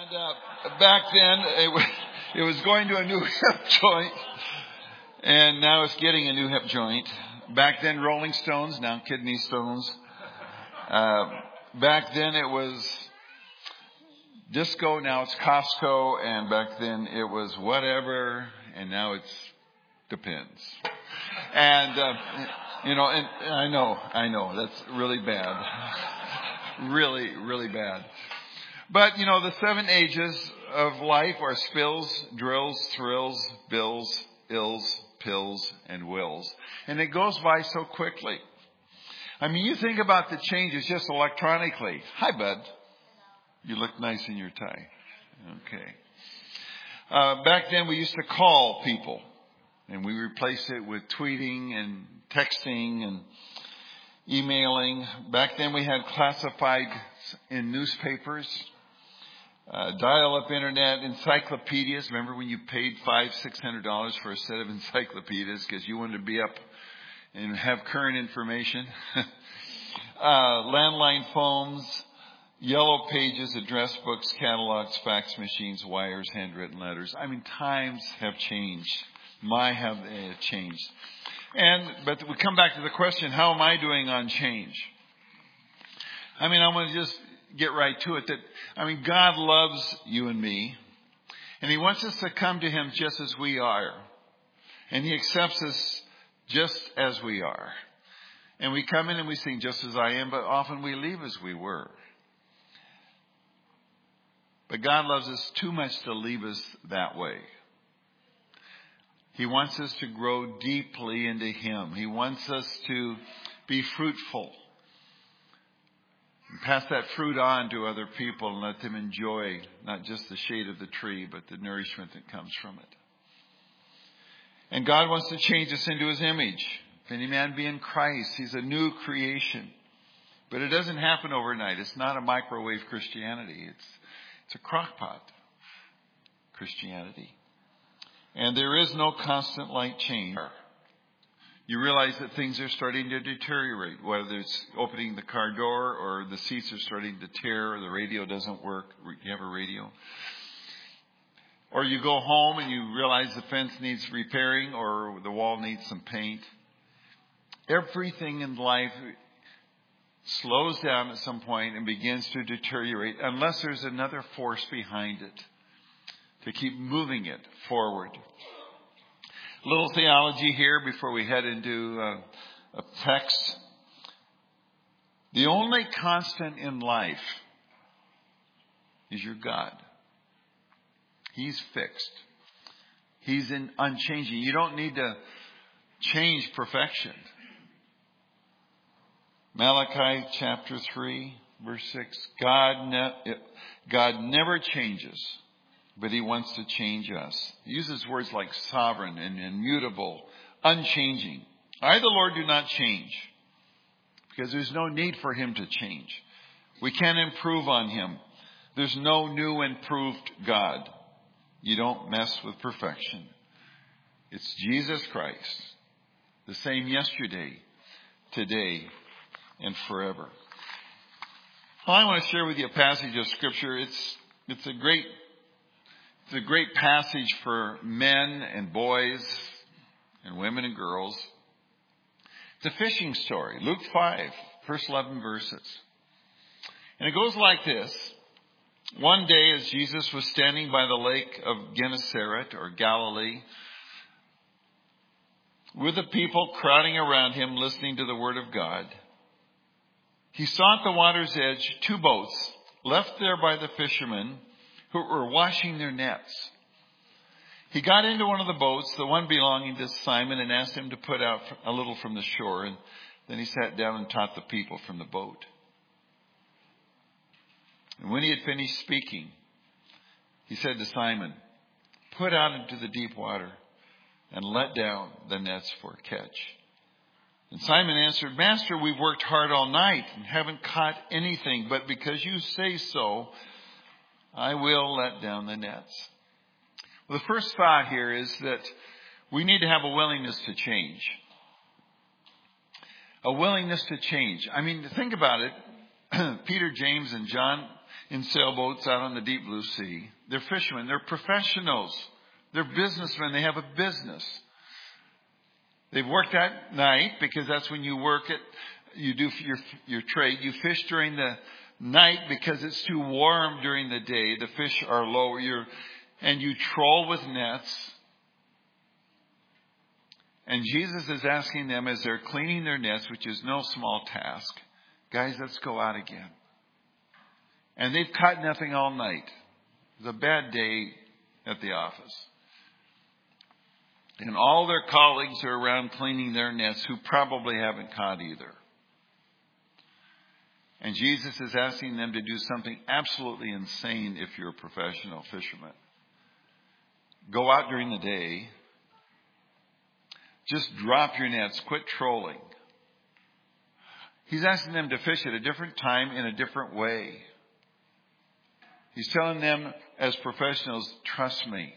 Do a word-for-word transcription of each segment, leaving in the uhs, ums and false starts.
And uh, back then, it was, it was going to a new hip joint. And now it's getting a new hip joint. Back then, Rolling Stones, now Kidney Stones. Uh, back then, it was disco, now it's Costco. And back then, it was whatever. And now it's depends. And, uh, you know, and I know, I know, that's really bad. really, really bad. But, you know, the seven ages of life are spills, drills, thrills, bills, ills, pills, and wills. And it goes by so quickly. I mean, you think about the changes just electronically. Hi, bud. You look nice in your tie. Okay. Uh, back then we used to call people. And we replaced it with tweeting and texting and emailing. Back then we had classified in newspapers. Uh, dial-up internet, encyclopedias. Remember when you paid five, six hundred dollars for a set of encyclopedias because you wanted to be up and have current information? uh, landline phones, yellow pages, address books, catalogs, fax machines, wires, handwritten letters. I mean, times have changed. My have uh, changed. And but we come back to the question: how am I doing on change? I mean, I want to just get right to it. That I mean, God loves you and me, and He wants us to come to Him just as we are, and He accepts us just as we are. And we come in and we sing just as I am, but often we leave as we were. But God loves us too much to leave us that way. He wants us to grow deeply into Him. He wants us to be fruitful. And pass that fruit on to other people and let them enjoy not just the shade of the tree, but the nourishment that comes from it. And God wants to change us into His image. If any man be in Christ, he's a new creation. But it doesn't happen overnight. It's not a microwave Christianity. It's, it's a crockpot Christianity. And there is no constant light change. You realize that things are starting to deteriorate, whether it's opening the car door or the seats are starting to tear or the radio doesn't work. You have a radio. Or you go home and you realize the fence needs repairing or the wall needs some paint. Everything in life slows down at some point and begins to deteriorate unless there's another force behind it to keep moving it forward. A little theology here before we head into uh, a text. The only constant in life is your God. He's fixed. He's in unchanging. You don't need to change perfection. Malachi chapter three, verse six. God, ne- God never changes, but He wants to change us. He uses words like sovereign and immutable, unchanging. I, the Lord, do not change, because there's no need for Him to change. We can't improve on Him. There's no new improved God. You don't mess with perfection. It's Jesus Christ, the same yesterday, today, and forever. Well, I want to share with you a passage of Scripture. It's it's a great It's a great passage for men and boys and women and girls. It's a fishing story. Luke five, first eleven verses. And it goes like this. One day as Jesus was standing by the lake of Gennesaret or Galilee, with the people crowding around Him listening to the word of God, He saw at the water's edge two boats left there by the fishermen who were washing their nets. He got into one of the boats, the one belonging to Simon, and asked him to put out a little from the shore. And then he sat down and taught the people from the boat. And when he had finished speaking, he said to Simon, "Put out into the deep water and let down the nets for a catch." And Simon answered, "Master, we've worked hard all night and haven't caught anything, but because you say so, I will let down the nets." Well, the first thought here is that we need to have a willingness to change. A willingness to change. I mean, think about it. Peter, James, and John, in sailboats out on the deep blue sea. They're fishermen. They're professionals. They're businessmen. They have a business. They've worked at night because that's when you work it. You do your, your trade. You fish during the night because it's too warm during the day. The fish are low. You're, and you troll with nets. And Jesus is asking them as they're cleaning their nets, which is no small task, guys, let's go out again. And they've caught nothing all night. It was a bad day at the office. And all their colleagues are around cleaning their nets who probably haven't caught either. And Jesus is asking them to do something absolutely insane if you're a professional fisherman. Go out during the day. Just drop your nets. Quit trolling. He's asking them to fish at a different time in a different way. He's telling them as professionals, trust me.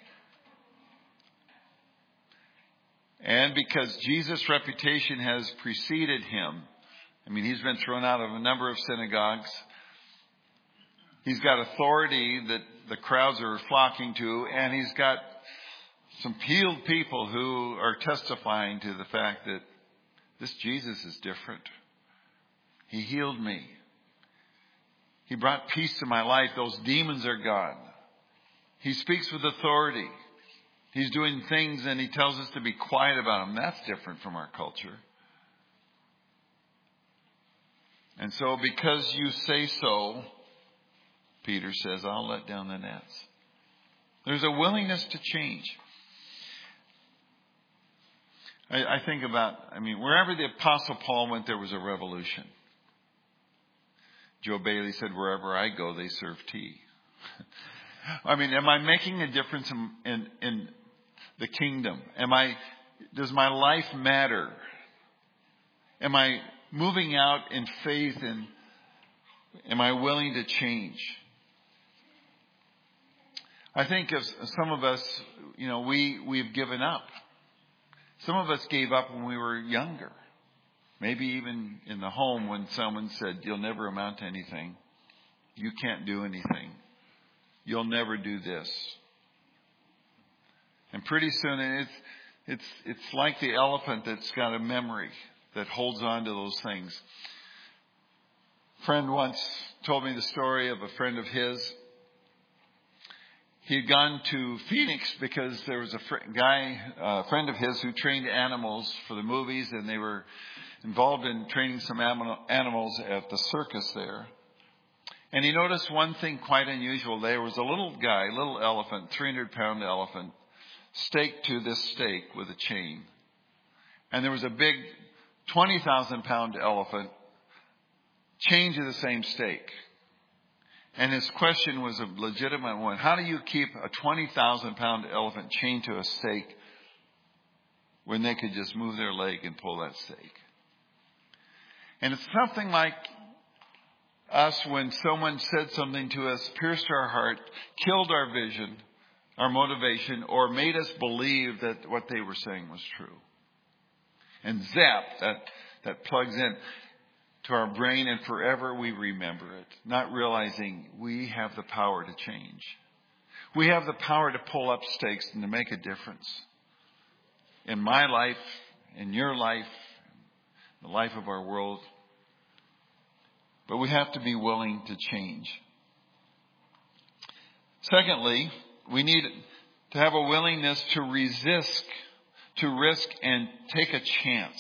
And because Jesus' reputation has preceded him, I mean, he's been thrown out of a number of synagogues. He's got authority that the crowds are flocking to, and he's got some healed people who are testifying to the fact that this Jesus is different. He healed me. He brought peace to my life. Those demons are gone. He speaks with authority. He's doing things and he tells us to be quiet about them. That's different from our culture. And so because you say so, Peter says, I'll let down the nets. There's a willingness to change. I, I think about, I mean, wherever the Apostle Paul went, there was a revolution. Joe Bailey said, wherever I go, they serve tea. I mean, am I making a difference in, in, in the kingdom? Am I, does my life matter? Am I moving out in faith, and am I willing to change? I think of some of us, you know, we, we've given up. Some of us gave up when we were younger. Maybe even in the home when someone said, you'll never amount to anything. You can't do anything. You'll never do this. And pretty soon it's, it's, it's like the elephant that's got a memory that holds on to those things. A friend once told me the story of a friend of his. He had gone to Phoenix because there was a fr- guy, a friend of his, who trained animals for the movies, and they were involved in training some animals at the circus there. And he noticed one thing quite unusual. There was a little guy, little elephant, three hundred pound elephant, staked to this stake with a chain. And there was a big twenty thousand pound elephant chained to the same stake. And his question was a legitimate one. How do you keep a twenty thousand pound elephant chained to a stake when they could just move their leg and pull that stake? And it's something like us when someone said something to us, pierced our heart, killed our vision, our motivation, or made us believe that what they were saying was true. And zap, that, that plugs in to our brain, and forever we remember it, not realizing we have the power to change. We have the power to pull up stakes and to make a difference in my life, in your life, the life of our world. But we have to be willing to change. Secondly, we need to have a willingness to resist, to risk and take a chance.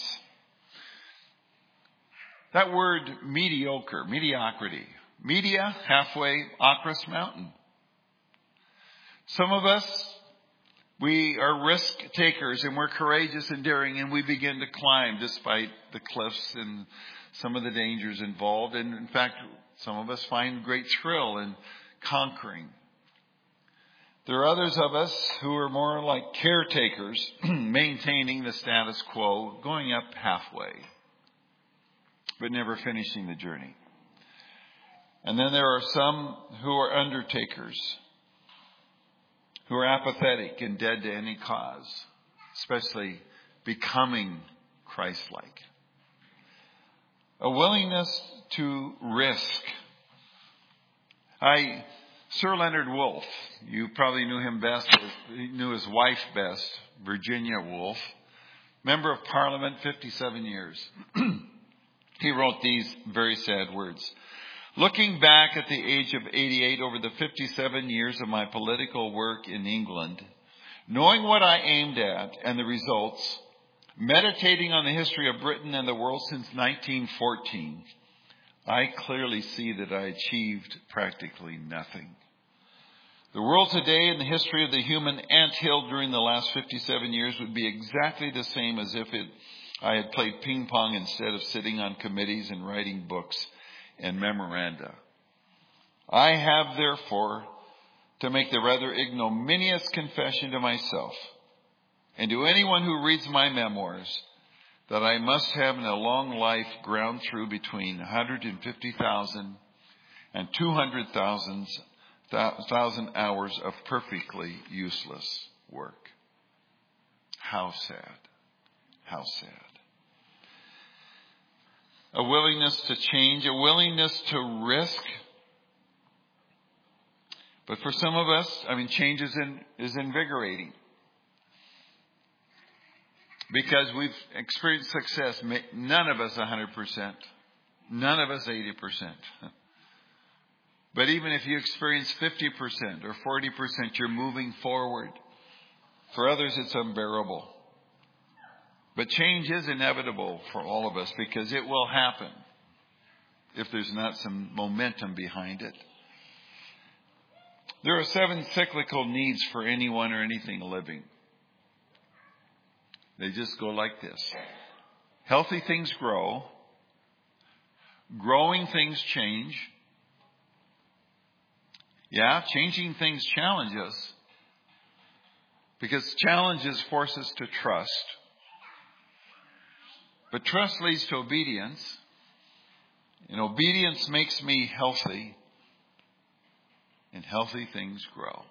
That word mediocre, mediocrity. Media, halfway, across mountain. Some of us, we are risk takers and we're courageous and daring, and we begin to climb despite the cliffs and some of the dangers involved. And in fact, some of us find great thrill in conquering. There are others of us who are more like caretakers, maintaining the status quo, going up halfway, but never finishing the journey. And then there are some who are undertakers, who are apathetic and dead to any cause, especially becoming Christ-like. A willingness to risk, I, Sir Leonard Woolf, you probably knew him best, you knew his wife best, Virginia Woolf, Member of Parliament, fifty-seven years. He wrote these very sad words. Looking back at the age of eighty-eight over the fifty-seven years of my political work in England, knowing what I aimed at and the results, meditating on the history of Britain and the world since nineteen fourteen, I clearly see that I achieved practically nothing. The world today and the history of the human anthill during the last fifty-seven years would be exactly the same as if it, I had played ping pong instead of sitting on committees and writing books and memoranda. I have, therefore, to make the rather ignominious confession to myself and to anyone who reads my memoirs that I must have in a long life ground through between one hundred fifty thousand and two hundred thousand thousand hours of perfectly useless work. How sad. How sad. A willingness to change, a willingness to risk. But for some of us, I mean, change is, in, is invigorating. Because we've experienced success. None of us one hundred percent. None of us eighty percent. But even if you experience fifty percent or forty percent, you're moving forward. For others, it's unbearable. But change is inevitable for all of us because it will happen if there's not some momentum behind it. There are seven cyclical needs for anyone or anything living. They just go like this. Healthy things grow. Growing things change. Yeah, changing things challenge us. Because challenges force us to trust. But trust leads to obedience. And obedience makes me healthy. And healthy things grow.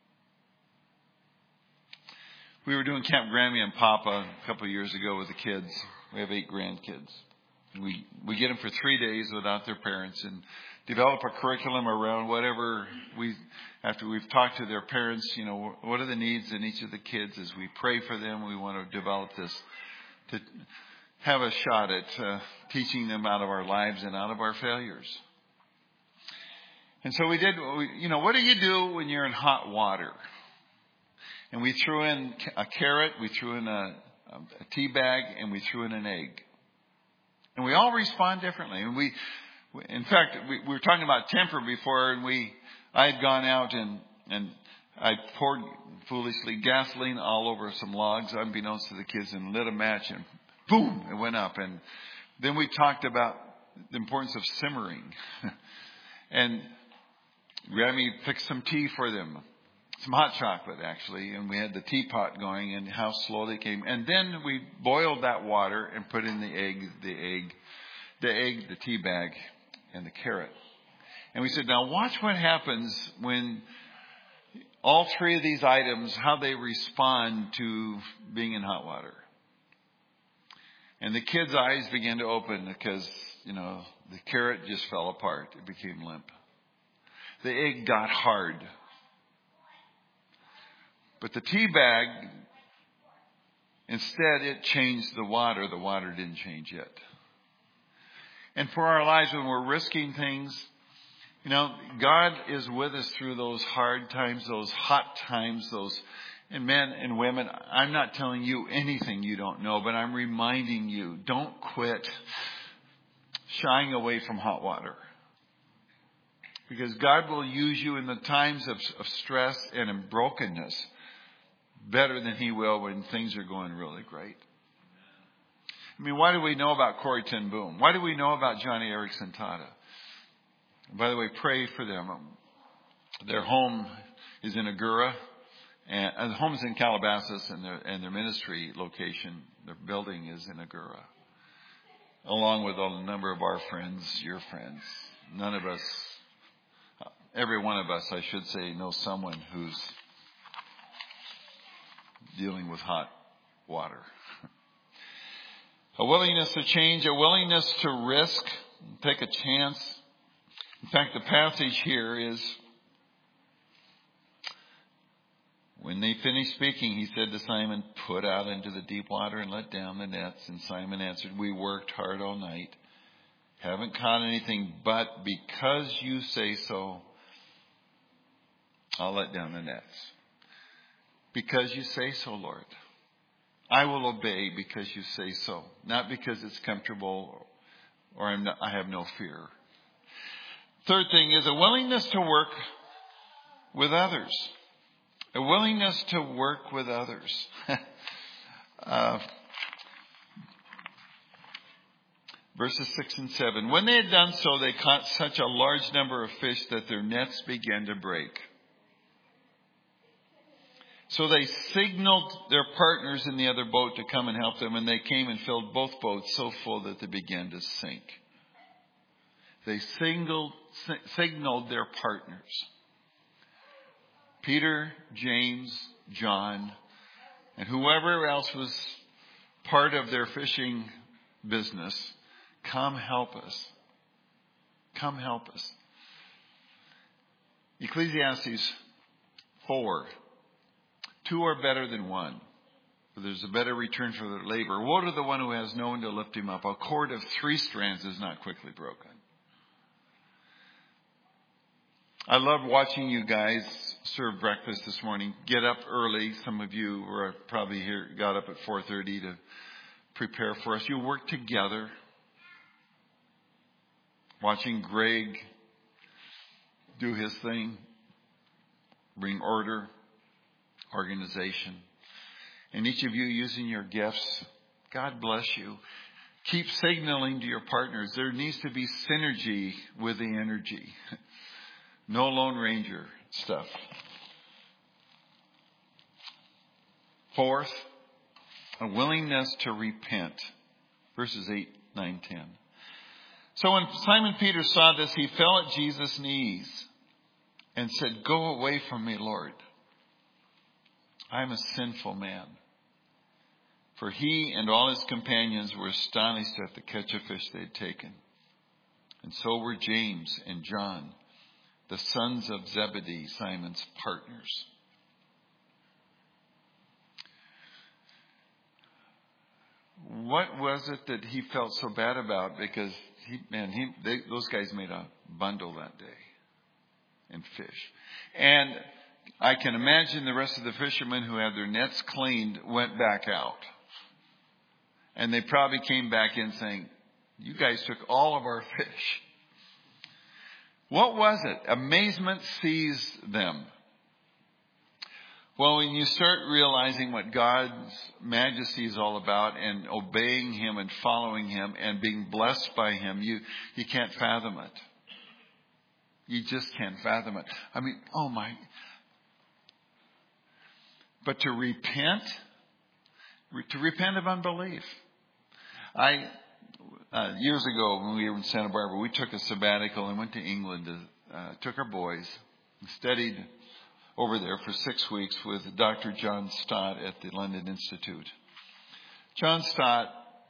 We were doing Camp Grammy and Papa a couple of years ago with the kids. We have eight grandkids. We we get them for three days without their parents and develop a curriculum around whatever we, after we've talked to their parents, you know, what are the needs in each of the kids as we pray for them. We want to develop this to have a shot at uh, teaching them out of our lives and out of our failures. And so we did, you know, what do you do when you're in hot water? And we threw in a carrot, we threw in a, a tea bag, and we threw in an egg. And we all respond differently. And we, in fact, we, we were talking about temper before, and we, I had gone out and, and I poured foolishly gasoline all over some logs, unbeknownst to the kids, and lit a match, and boom, it went up. And then we talked about the importance of simmering. And Grammy picked some tea for them. Some hot chocolate, actually, and we had the teapot going and how slow they came. And then we boiled that water and put in the egg, the egg, the egg, the tea bag, and the carrot. And we said, now watch what happens when all three of these items, how they respond to being in hot water. And the kids' eyes began to open because, you know, the carrot just fell apart. It became limp. The egg got hard. But the tea bag, instead it changed the water. The water didn't change yet. And for our lives, when we're risking things, you know, God is with us through those hard times, those hot times, those, and men and women, I'm not telling you anything you don't know, but I'm reminding you, don't quit shying away from hot water. Because God will use you in the times of, of stress and in brokenness better than he will when things are going really great. I mean, why do we know about Corrie ten Boom? Why do we know about Johnny Erickson Tada? By the way, pray for them. Their home is in Agoura, and, and the home's in Calabasas, and their, and their ministry location, their building is in Agoura. Along with a number of our friends, your friends. None of us, every one of us, I should say, knows someone who's dealing with hot water. A willingness to change, a willingness to risk, take a chance. In fact, the passage here is, when they finished speaking, he said to Simon, put out into the deep water and let down the nets. And Simon answered, we worked hard all night, haven't caught anything, but because you say so, I'll let down the nets. Because you say so, Lord. I will obey because you say so. Not because it's comfortable or I'm not, I have no fear. Third thing is a willingness to work with others. A willingness to work with others. uh, verses six and seven. When they had done so, they caught such a large number of fish that their nets began to break. So they signaled their partners in the other boat to come and help them, and they came and filled both boats so full that they began to sink. They signaled, signaled their partners. Peter, James, John, and whoever else was part of their fishing business, come help us. Come help us. Ecclesiastes four. Two are better than one, for there's a better return for their labor. Woe to the one who has no one to lift him up. A cord of three strands is not quickly broken. I love watching you guys serve breakfast this morning. Get up early. Some of you were probably here, got up at four thirty to prepare for us. You work together. Watching Greg do his thing, bring order, organization. And each of you using your gifts. God bless you. Keep signaling to your partners. There needs to be synergy with the energy. No Lone Ranger stuff. Fourth, a willingness to repent. Verses eight, nine, ten. So when Simon Peter saw this, he fell at Jesus' knees and said, go away from me, Lord. I am a sinful man. For he and all his companions were astonished at the catch of fish they had taken. And so were James and John, the sons of Zebedee, Simon's partners. What was it that he felt so bad about? Because he, man, he, they, those guys made a bundle that day and fish. And I can imagine the rest of the fishermen who had their nets cleaned went back out. And they probably came back in saying, you guys took all of our fish. What was it? Amazement seized them. Well, when you start realizing what God's majesty is all about and obeying him and following him and being blessed by him, you, you can't fathom it. You just can't fathom it. I mean, oh my. But to repent, to repent of unbelief. I, uh, years ago when we were in Santa Barbara, we took a sabbatical and went to England, to, uh, took our boys and studied over there for six weeks with Doctor John Stott at the London Institute. John Stott,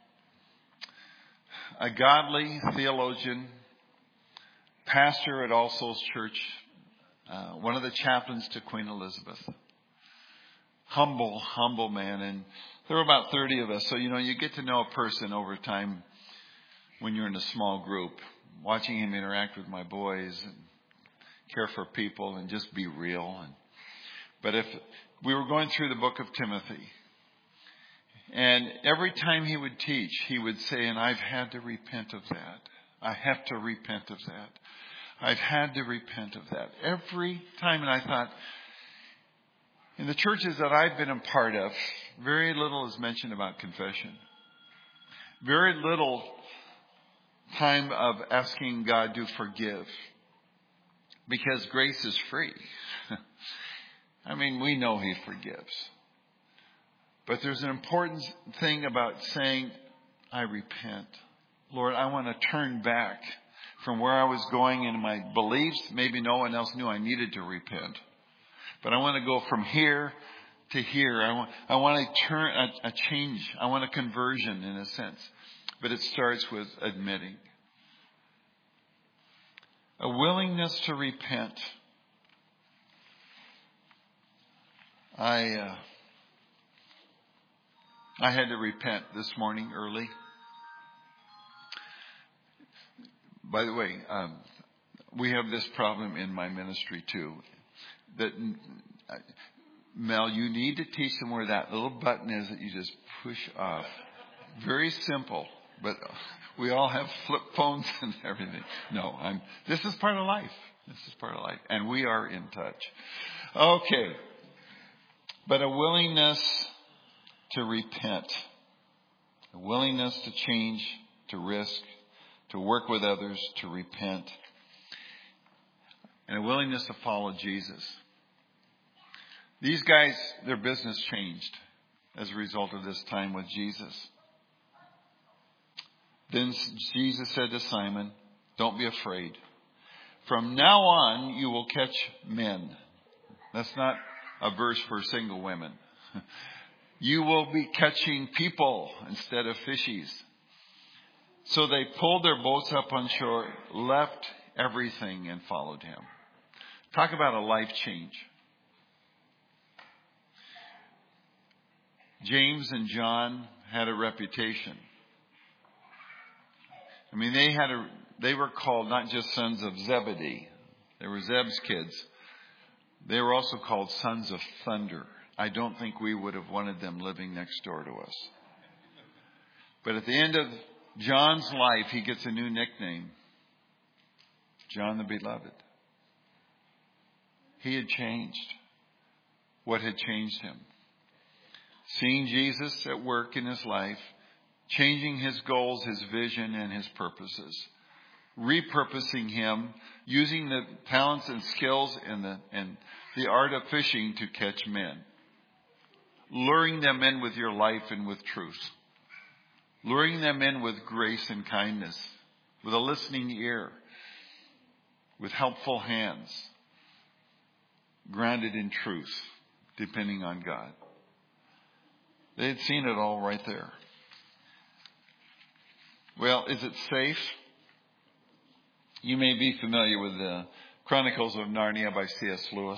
a godly theologian, pastor at All Souls Church, uh, one of the chaplains to Queen Elizabeth. Humble, humble man. And there were about thirty of us. So, you know, you get to know a person over time when you're in a small group. Watching him interact with my boys and care for people and just be real. And, but if we were going through the book of Timothy, and every time he would teach, he would say, and I've had to repent of that. I have to repent of that. I've had to repent of that. Every time. And I thought, in the churches that I've been a part of, very little is mentioned about confession. Very little time of asking God to forgive. Because grace is free. I mean, we know he forgives. But there's an important thing about saying, I repent. Lord, I want to turn back from where I was going in my beliefs. Maybe no one else knew I needed to repent. But I want to go from here to here. I want, I want to turn a, a change. I want a conversion in a sense. But it starts with admitting. A willingness to repent. I uh, I had to repent this morning early. By the way, um, we have this problem in my ministry too. That uh, Mel, you need to teach them where that little button is that you just push off. Very simple, but we all have flip phones and everything. No, I'm. This is part of life. This is part of life, and we are in touch. Okay, but a willingness to repent, a willingness to change, to risk, to work with others, to repent, and a willingness to follow Jesus. These guys, their business changed as a result of this time with Jesus. Then Jesus said to Simon, "Don't be afraid. From now on, you will catch men." That's not a verse for single women. You will be catching people instead of fishies. So they pulled their boats up on shore, left everything, and followed him. Talk about a life change. James and John had a reputation. I mean, they had a, they were called not just sons of Zebedee. They were Zeb's kids. They were also called sons of thunder. I don't think we would have wanted them living next door to us. But at the end of John's life, he gets a new nickname. John the Beloved. He had changed. What had changed him? Seeing Jesus at work in his life, changing his goals, his vision, and his purposes. Repurposing him, using the talents and skills and the, and the art of fishing to catch men. Luring them in with your life and with truth. Luring them in with grace and kindness, with a listening ear, with helpful hands, grounded in truth, depending on God. They had seen it all right there. Well, is it safe? You may be familiar with the Chronicles of Narnia by C S Lewis.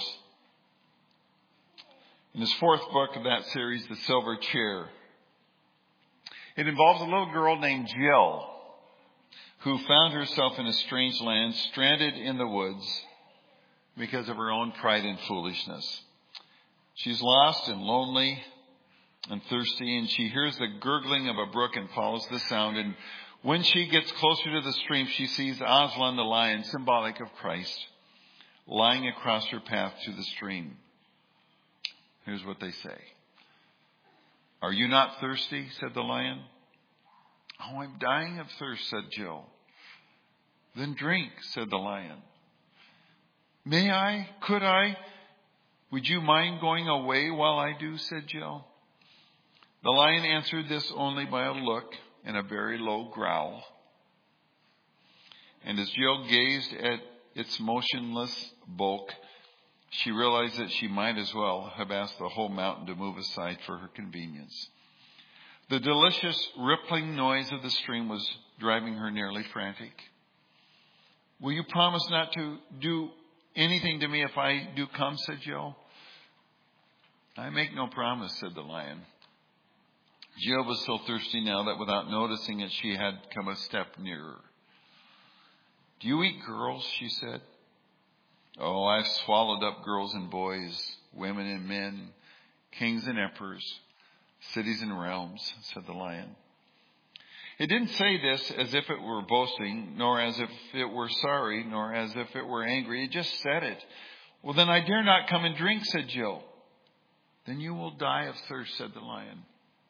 In his fourth book of that series, The Silver Chair, it involves a little girl named Jill who found herself in a strange land, stranded in the woods because of her own pride and foolishness. She's lost and lonely and thirsty, and she hears the gurgling of a brook and follows the sound. And when she gets closer to the stream, she sees Aslan the lion, symbolic of Christ, lying across her path to the stream. Here's what they say. "Are you not thirsty?" said the lion. "Oh, I'm dying of thirst," said Jill. "Then drink," said the lion. "May I? Could I? Would you mind going away while I do?" said Jill. The lion answered this only by a look and a very low growl. And as Jill gazed at its motionless bulk, she realized that she might as well have asked the whole mountain to move aside for her convenience. The delicious rippling noise of the stream was driving her nearly frantic. "Will you promise not to do anything to me if I do come?" said Jill. "I make no promise," said the lion. Jill was so thirsty now that without noticing it, she had come a step nearer. "Do you eat girls?" she said. "Oh, I've swallowed up girls and boys, women and men, kings and emperors, cities and realms," said the lion. It didn't say this as if it were boasting, nor as if it were sorry, nor as if it were angry. It just said it. "Well, then I dare not come and drink," said Jill. "Then you will die of thirst," said the lion.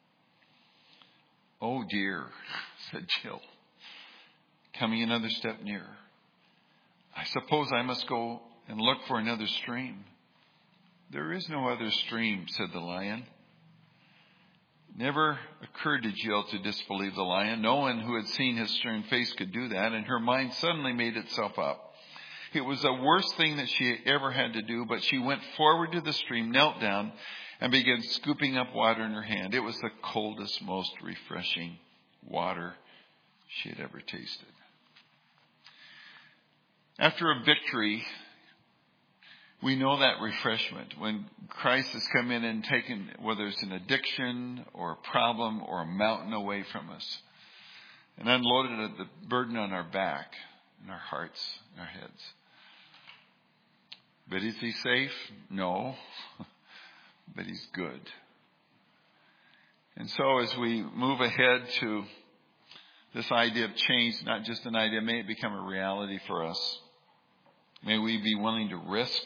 "Oh dear," said Jill, coming another step nearer. "I suppose I must go and look for another stream." "There is no other stream," said the lion. It never occurred to Jill to disbelieve the lion. No one who had seen his stern face could do that, and her mind suddenly made itself up. It was the worst thing that she ever had to do, but she went forward to the stream, knelt down, and began scooping up water in her hand. It was the coldest, most refreshing water she had ever tasted. After a victory, we know that refreshment. When Christ has come in and taken, whether it's an addiction or a problem or a mountain away from us, and unloaded the burden on our back, in our hearts, in our heads. But is he safe? No. But he's good. And so as we move ahead to this idea of change, not just an idea, may it become a reality for us. May we be willing to risk.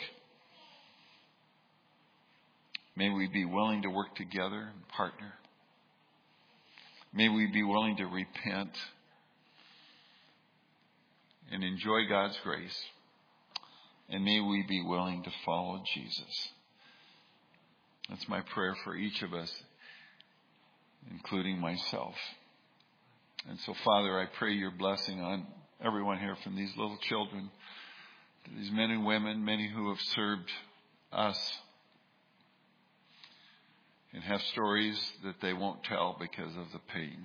May we be willing to work together and partner. May we be willing to repent and enjoy God's grace. And may we be willing to follow Jesus. That's my prayer for each of us, including myself. And so, Father, I pray your blessing on everyone here, from these little children to these men and women, many who have served us and have stories that they won't tell because of the pain.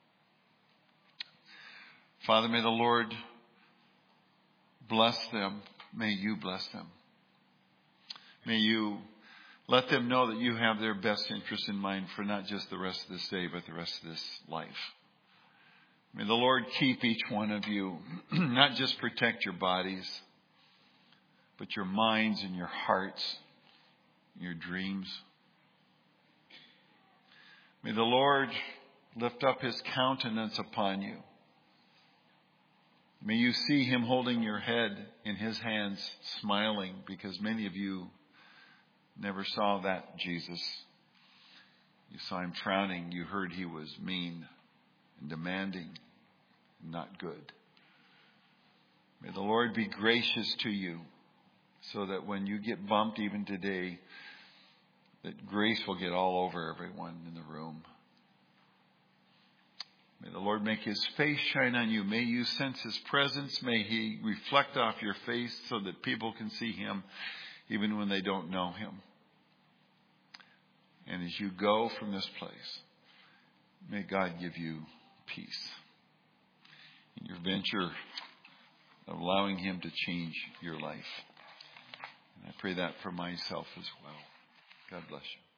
Father, may the Lord bless them. May you bless them. May you let them know that you have their best interest in mind for not just the rest of this day, but the rest of this life. May the Lord keep each one of you, not just protect your bodies, but your minds and your hearts, your dreams. May the Lord lift up his countenance upon you. May you see him holding your head in his hands, smiling, because many of you never saw that Jesus. You saw him frowning. You heard he was mean and demanding, not good. May the Lord be gracious to you, so that when you get bumped even today, that grace will get all over everyone in the room. May the Lord make his face shine on you. May you sense his presence. May he reflect off your face so that people can see him even when they don't know him. And as you go from this place, may God give you peace in your venture of allowing him to change your life. And I pray that for myself as well. God bless you.